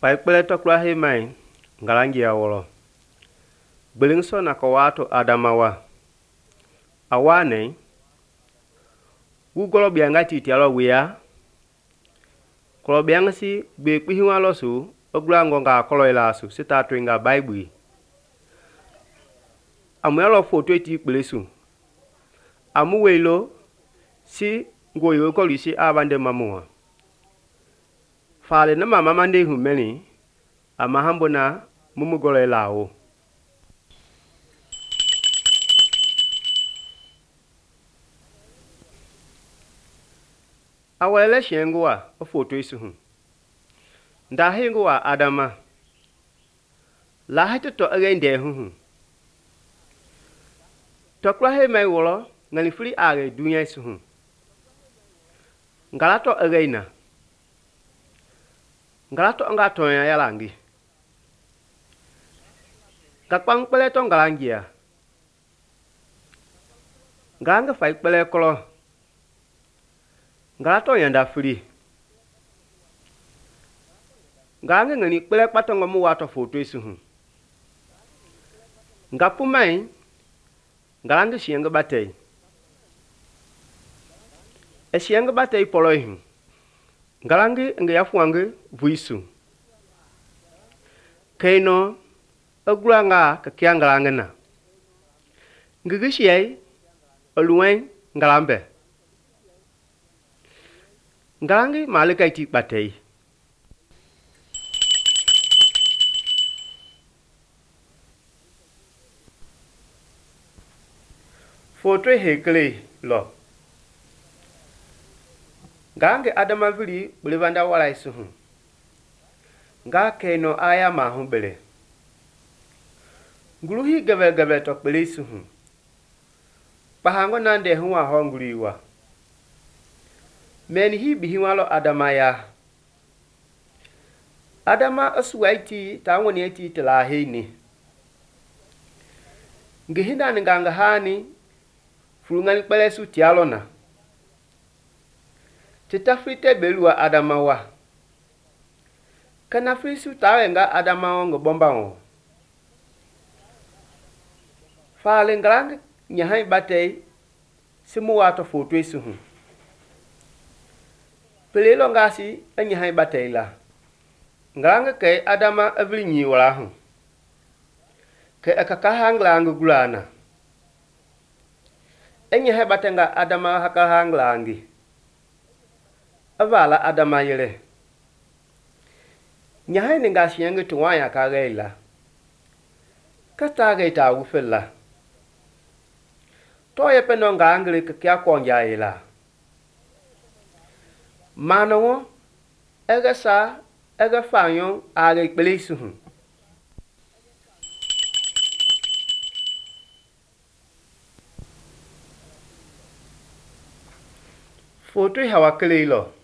Paikpele tokla he mai ngalangi ya wolo. Belingso na kawato adamawa. Awane Google bianga titialo wia. Kolo bianga si be kpihiwa losu oglango nga kolo ilasu sita twinga Bible. Amuyalo foto eti kpelesu. Amuwelo si ngoyo kolisi abande mamuwa. Fale na mama mande humeni amahambo na mumugolo ilao. Awele shenguwa foto isu. Ndahenguwa adama. Lahete to agende hu. Tokla he mai wolo ngani free age dunya isu. Ngalato againa. Ngalato ngato ya yalangi. Kakpang pele to ngalangia. Nganga fai pele kolo. Ngalato yanda free. Nganga ngani pele patongo mu wato foto isu. Ngapu mai ngalanga shianga batei. Shianga batei poloihu. Ngalangi nga yafuange vuisu. Kaino agulanga kakia ngalangana. Ngigishiyai oluwen ngalambe. Ngalangi malika iti batei. Foto hekele lo. Gange adama vili bulivanda wala isuhu. Nga keno aya mahumbele. Nguluhi gabe tokbele isuhu. Pahango nande huwa honguliwa. Meni hi bihiwalo adama ya. Adama asuwaiti tawoni eti telahini. Ngihinda nganga hani fulungani pele su tialona. Titafite belua adamawa. Kana frisu tawe nga adamawa ngo bombango. Fale ngalang nyahai batei simu wato foto isuhu. Pelelo ngasi nyahai batei la. Ngalang ke adama avili nyi walahu. Ke akakahang langu gulana. Nyahai batenga adama hakahang langi. Avala adama yele. Nyahai ningasi yangu tuwaya kagela. Kata gaita ufela. Toye penonga angli kakia konja ila. Manawo ega sa ega fanyon age pelisuhu. Foto hawa kelelo.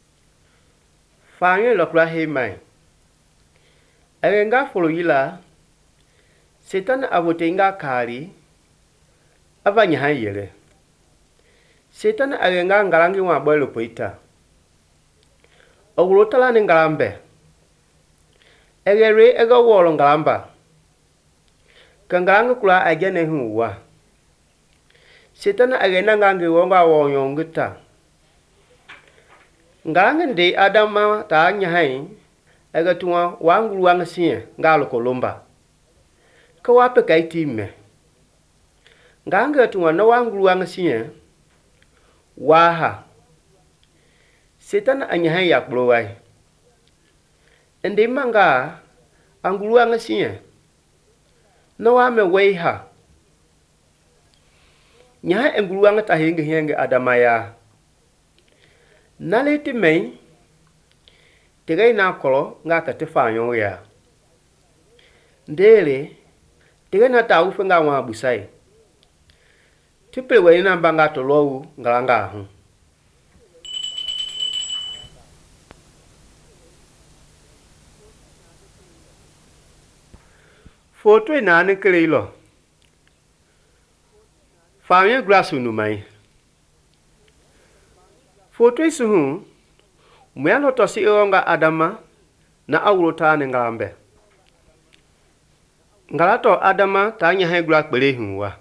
Fanyo lokla he mai. Erenga folo yila. Setan avotenga kari. Avanya hayele. Setan erenga ngalangi wa boilo poita. Ogulotala ni ngalambe. Egere ega wolo ngalamba. Kangalangi kula agene huwa. Setan egena ngangi wonga wonyongita. Ngalangi ndi adama ta nyahai ega tuwa wangulu wangasiye ngalo kolomba. Kawape kaitime. Ngalangi tuwa na wangulu wangasiye waha. Setan anyahai yakblowai. Ndi manga angulu wangasiye na wame weiha. Nyahai angulu wangata henge adama ya. Naleti mei tegay na kolo nga kate fanyo ya. Ndele tegay na tawu fe nga wa busai. Tipe we na banga to lowu ngalanga hu. Foto ina ne kelelo. Fanyo glasu no mai. Foto isuhu Muyalo tosi onga adama na awurota ne ngalambe ngalato adama ta nya he gura kpere hunwa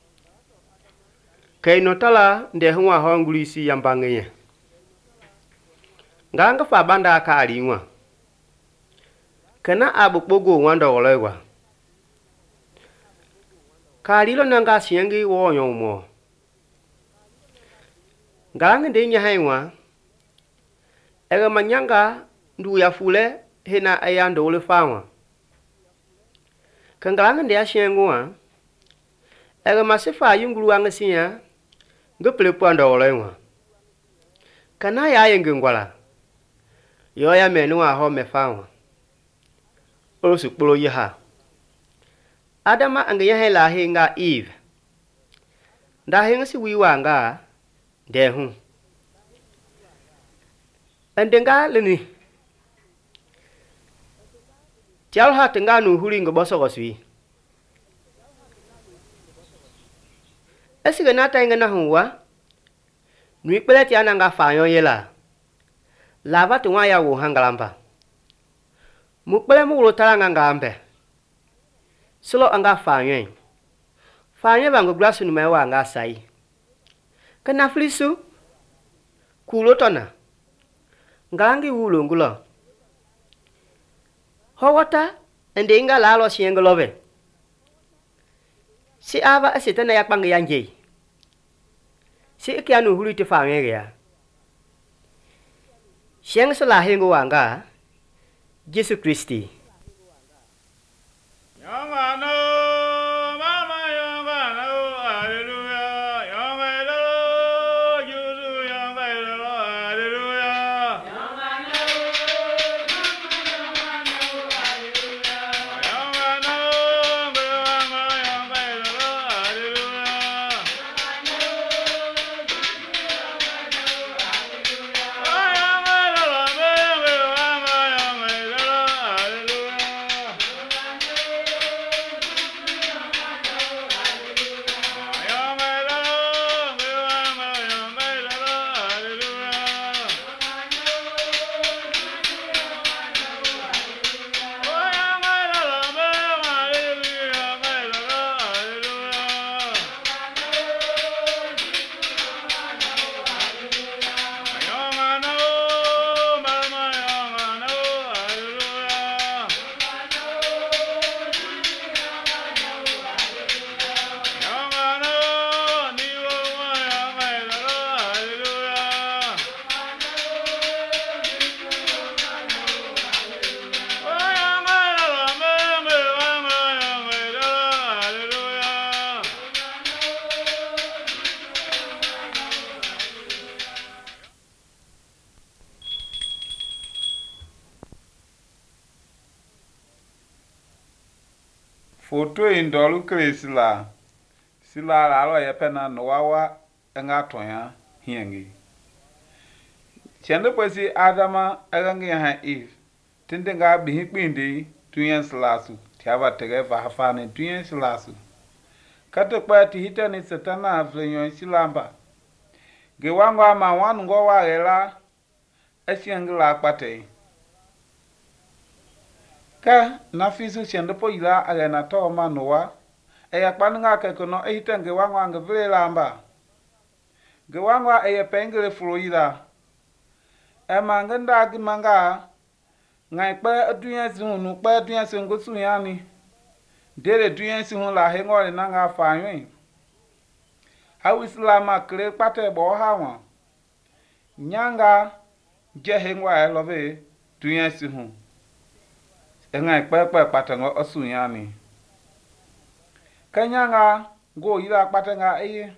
kay no tala nde hunwa ho ngulisi yambangenye nganga fa banda ka aliwa kana abukpogo wanda olewa kalilo nanga siengi wonyo mo ngalange de nya hainwa ega manyanga ndu ya fule hena ayando ole fawa kangalange de asiengwa ega masifa yungulu angasiya ngepele pando olewa kana ya yengengwala yo ya menu aho mefawa olosu kpolo yaha adama angenya hela hinga Eve nda hinga si wiwanga dehu endenga leni tial hatenga nu huli ngoboso goswi esiga nata inga na huwa nui peleti ananga fanyo yela lava tuwa ya wo hangalamba mukpele mu wulo tala ngambe solo anga fanyo bango glasu nu mewa anga sai kana flisu kulo tona ngangi wulo ngulo howata ende inga lalo siengolobe si ava asitana yakpange yanje si ikianu hulu te fanyo ya sieng sala hengo wanga Jesu Kristi Foto indolu kresila sila lalo yepena nowawa engatoya hiengi chende pwesi adama egangi ha Eve tindenga bihikpindi tuyen slasu tiaba tegeva hafane tuyen slasu kate kwa tihita ni satana aflenyo silamba gewango ama wanu ngo wa gela esiangila akpate ka na fisu chende po ila agena to manowa eya kpaninga ke kono ehitenge wangwa ngevele lamba gewangwa eye pengele fluida emangenda gimanga ngai pa adunya zunu pa adunya sengo suyani dele dunya sihun la hengole nanga fanyo hawi islama kre pate bo hawa nyanga je hengwa elobe dunya sihun engai pa patango osuyani kanyanga go ila patanga eye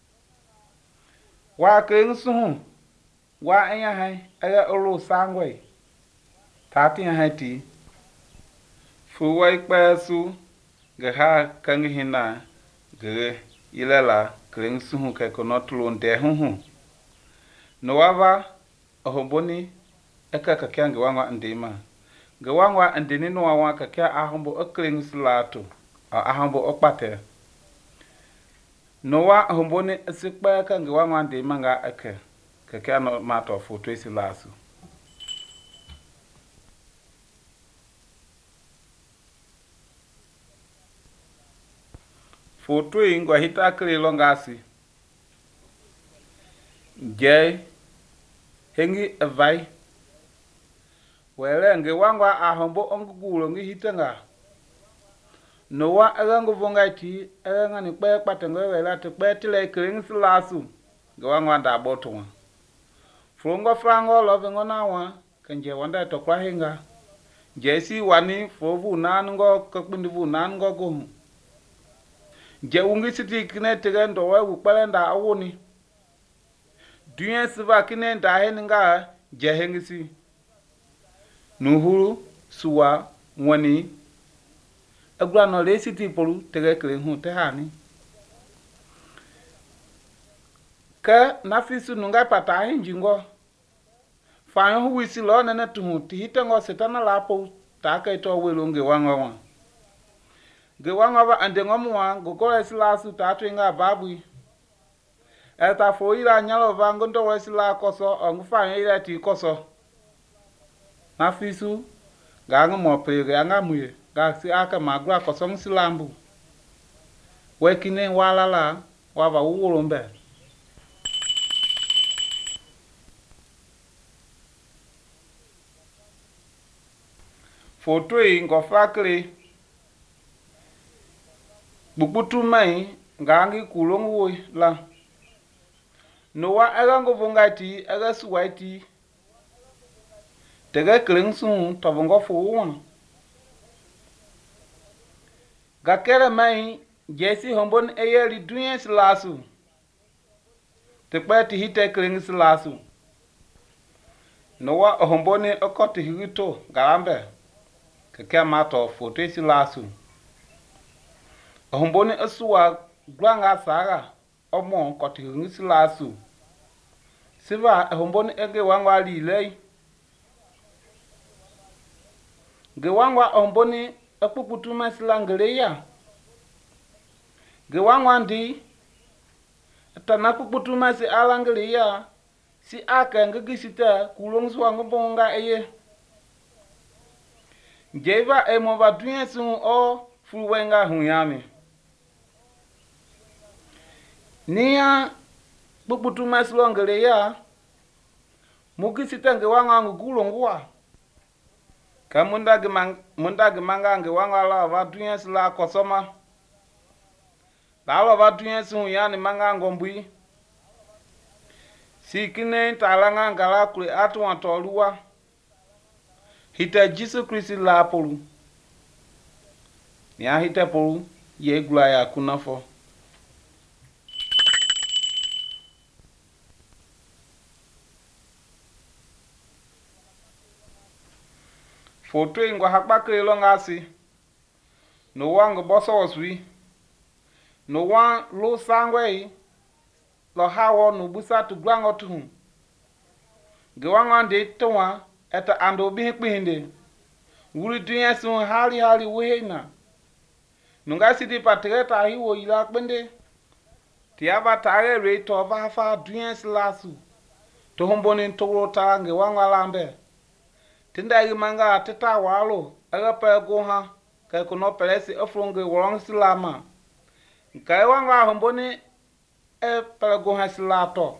wa keng suhu wa enya hai aga olu sangwe tati hati fuwai pasu gaha kanghina ge ilala keng suhu ke kono tulon de hu no wava ahomboni eka kakyange wangwa ndima gewangwa andini no wa kakya ahombo okleng slato ahambo okpate nowa ahomboni sikpa kange wangwa ndima nga eke kakya no mato foto isilasu foto ingwa hita kri longasi je hengi vai wele nge wangwa ahombo ongugulo ngi hitenga nowa agango vongati aganga ni pe patengo wela te pe tile kring slasu nge wangwa da botwa frongo frango lovengo nawa kanje wanda to kwa hinga jesi wani fovu nango kakbundu nango go je ungi siti kine tegen do wa ukpalenda awoni duyen siva kine da heninga je hengisi nuhuru suwa wani agura no le siti polu tege kre hu te hani ka nafisu nunga pata hinjingo fa hu wisi lo na tu ti hitengo setana lapo ta ka to welonge wangwa ge wangwa ba ande ngomwa gokole silasu ta twinga babui eta foira nyalo vango ndo wesila koso ongufa ira ti koso nafisu ganga mo pege anga muye ga si aka magura koso nsilambu wekine walala waba uwolombe foto ingo fakle bukutu mai ngangi kulongo la nowa agango vongati agasu waiti tege klingsu tobongo fuwa gakere mai jesi hombon eyeli duyen slasu tekpati hite klingsu lasu nowa homboni okoti hito garambe keke mato foto silasu homboni asuwa glanga saga omo koti silasu siva homboni ege wangwa lilei ge wangwa homboni akukutuma silangeleya ge wangwa ndi tanakukutuma si alangeleya si aka ngegisita kulongso ngobonga eye jeva emo va duyensu o fulwenga hunyami niya bukutuma silongeleya mugisita nge wanga ngulongwa kamunda ge manga nge wanga la va duyensu la kosoma la va duyensu yani manga ngombui sikine talanga ngala kule atu atoluwa hita Jesu Kristi la polu ni ahita polu ye gula ya kunafo foto ingwa hakbakre longasi no wango boso oswi no wan lo sangwe lo hawo no busa tu gwango tu ge wango de towa eta ando bi hikpinde wuri dunya sun hali wehena nunga sidi patreta hiwo ila kpende tiaba tare re to ba fa dunya slasu to homboni to ta nge wango lambe tinda yi manga teta walo aga pa go ha ka kono pelesi ofronge worong silama kai wanga homboni e pa go ha silato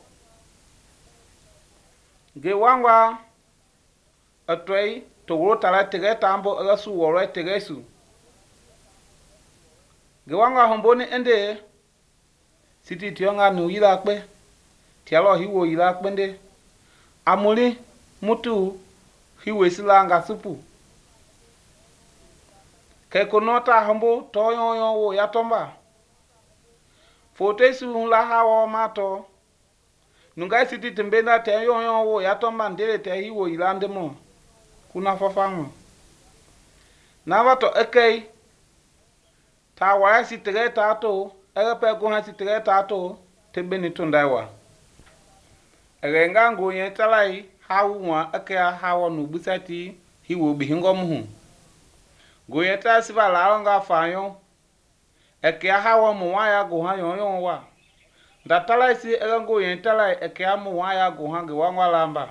ge wanga atwei to wo tala tege tambo aga su woro tege su ge wanga homboni ende siti tionga nu yila pe tialo hiwo yila pende amuli mutu hiwe silanga supu ke konota hambo toyo wo yatomba fotesu la hawo mato nunga siti tembena te yo wo yatomba ndele te hiwo ilande mo kuna fafango na wato ekei ta wa sitere tato erepe ko ha sitere tato tembeni tondaiwa erenga ngoye talai hawa akya hawa no busati hiwo bihingo muhu goyeta siba laonga fayo ekya hawa muwaya go hayo yo wa ndatala si erango yentala ekya muwaya go hange wangwa lamba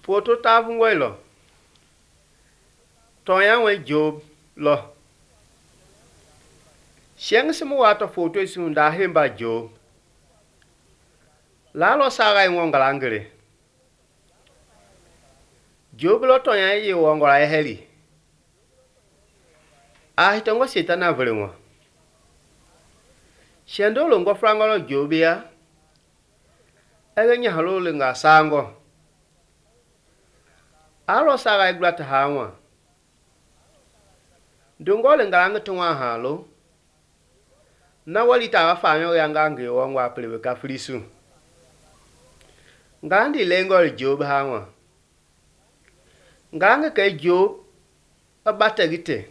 Photo ta ngoi lo. Toya we Job lo. Siang semu wato photo isun da hemba Job. La lo saga ngalangere. Job lo toya ye wongola heli. Hitongo setana vrengo. Shendolo ngo frangolo Job ya. Egenya halole nga sango. Alo saga iglata hawa. Dungole ngalanga tunwa halo. Na walita wafanyo yanga nge wongwa plewe ka frisu. Ngandi lengol Job hawa. Nganga ke Job abata gite.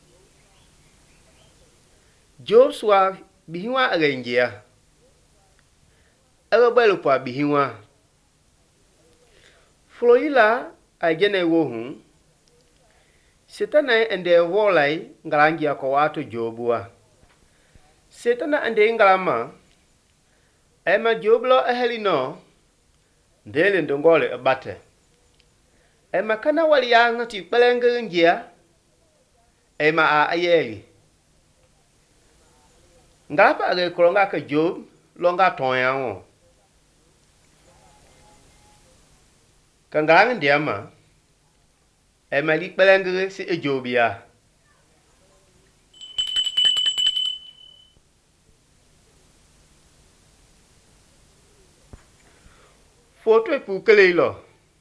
Job swa bihiwa agengia. Agabalo pa bihiwa. Floila agene wohun. Setana ende wolai ngarangia ko watu Jobua. Setana ende ngalama. Ema Joblo ahelino. Ndele ndongole abate. Ema kana wali yanga ti pelenge ngia. Ema a ayeli. Ngapa age kolonga ka Job longa tonyango. Kangarang ndiama. Ema li pelenge si Jobia. Foto pukele lo.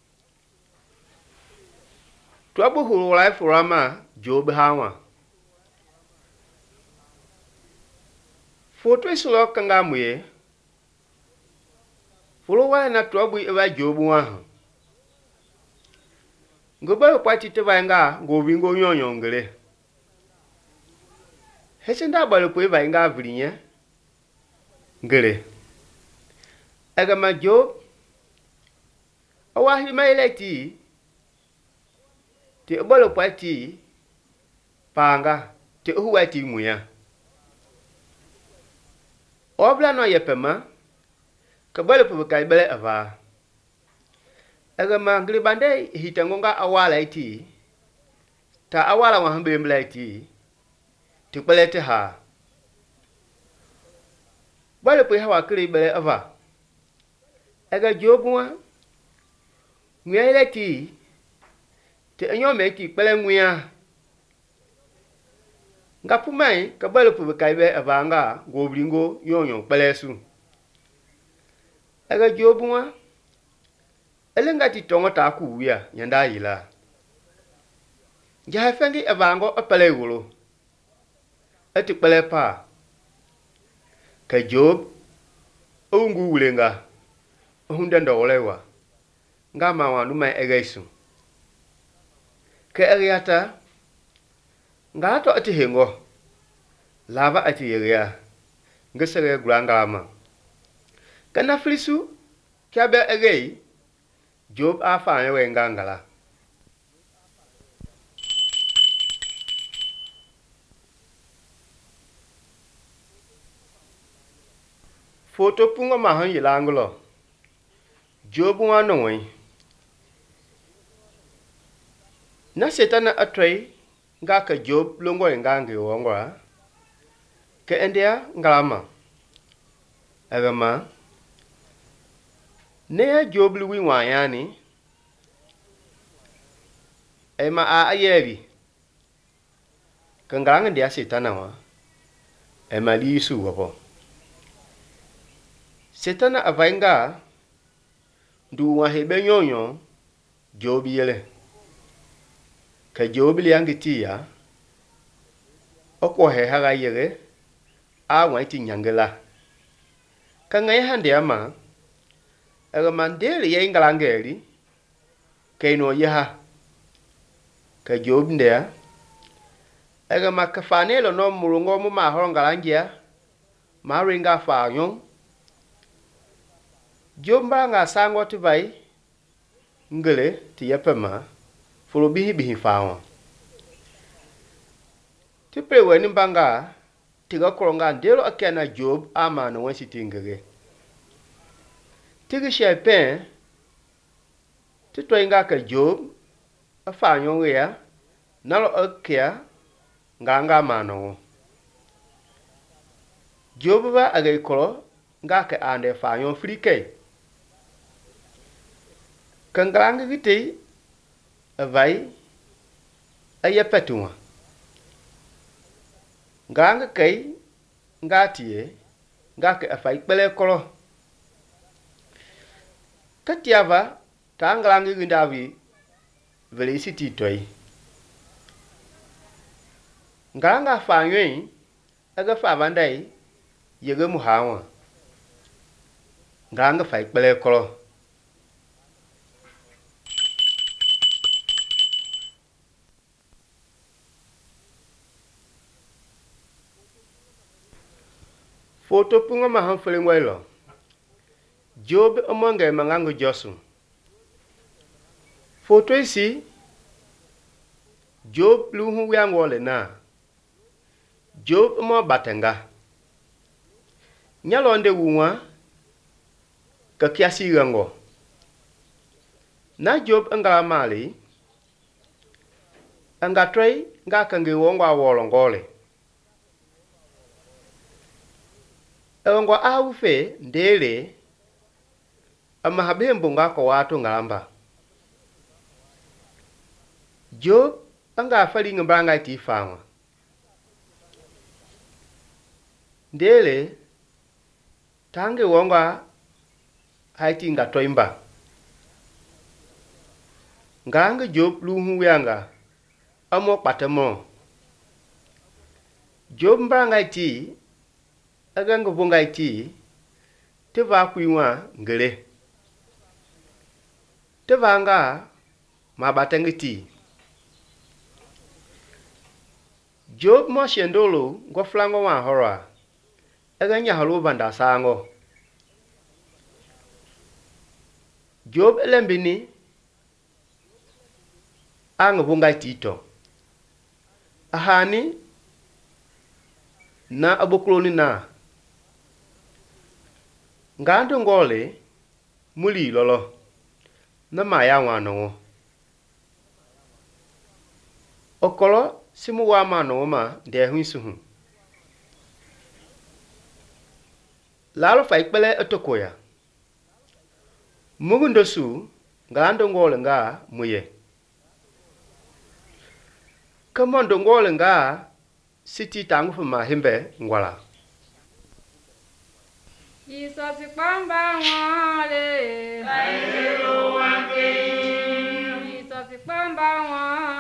Tuabu hulai furama Job hawa. Foto isulo kangamuye. Fulowa na tuabu ewa Job wa. Ngoba kwati tevanga ngobingo nyonyongere. Hesenda balo ko eva nga vlinye. Ngere. Agama Job awahi maileti te bolo kwati panga te huwati muya. Obla no yepema ka bolo pu kai bele ava. Agama ngribande hitangonga awala iti ta awala wa hambe mlaiti te pelete ha. Bolo pu hawa kri bele ava. Aga Jobwa Nguyeleti te enyo meki pele nguya. Ngapumai kabalo pu kaibe avanga gobringo yonyo pelesu. Aga Jobwa elengati tongo ta kuya nyanda yila. Jahafengi avango apele wolo. Ati pele pa. Ka Job ungu wulenga. Hundendo olewa. Ngama wandu mai egaisu. Ke eriata. Ngato ati hengo. Lava ati yeria. Ngesere gulangama. Kana frisu. Kiabe egei. Job afanye wengangala. Foto pungo mahan yilangulo. Job wanoi. Na setana atrai ngaka Job longo ngange wongwa. Ke endea ngalama. Agama. Nea Job luwi wanyani. Ema a ayeri. Kangaranga dia setana wa. Ema li isu wapo. Setana avainga. Du wa hebe nyonyo. Job yele. Ka Job liangitiya. Oko he haga yere. A waiti nyangela. Ka ngai hande ama. Mandeli ya ingalangeli. Kaino yaha. Ka Job ndea. Makafanelo no mulungo mu mahoro ngalangia. Maringa fanyo. Job nga sango tivai. Ngele tiyapema. Fulo bihi fawa. Tipe weni mbanga. Tiga koronga ndelo akena Job ama no wensi tingere. Tigi shepen. Titoinga ka Job afanyo ya nalo akia nganga mano. Job ba agay kolo ngake ande fanyo frike. Kangranga giti avai ayapetunga. Nganga kai ngatie ngake afai pele kolo. Katiava tangrangi gindavi velisiti toy. Nganga fanyo aga favandai yege muhawa. Nganga fai pele kolo. Foto punga maham felingwelo. Job amonge mangango josu. Foto isi Job luhu wiangwole na. Job mo batenga. Nyalonde wunwa kakiasi gango. Na Job angala mali angatrei ngakange wongwa wolongole. Ewangwa aufe ndele amahabembo ngako watu ngalamba. Job anga fali ngambanga tifangwa. Ndele tange wongwa haiti ngatoimba. Nganga Job luhu wianga amo patemo. Job mbanga iti aganga bunga iti teva kuiwa ngele. Tevanga mabatengiti. Job mo shendolo ngo flango wa hora. Aganya halu banda sango. Job elembini ang bunga tito. Ahani na abokloni na. Ngando ngole muli lolo na maya wano. Okolo simu wa mano ma de huisuhu. Lalo fa ikpele etokoya. Mugundosu ngando ngole nga muye. Kamondo ngole nga siti tangu fuma himbe ngwala. Jesus pamba wale. Aelo wake. Jesus pamba wale.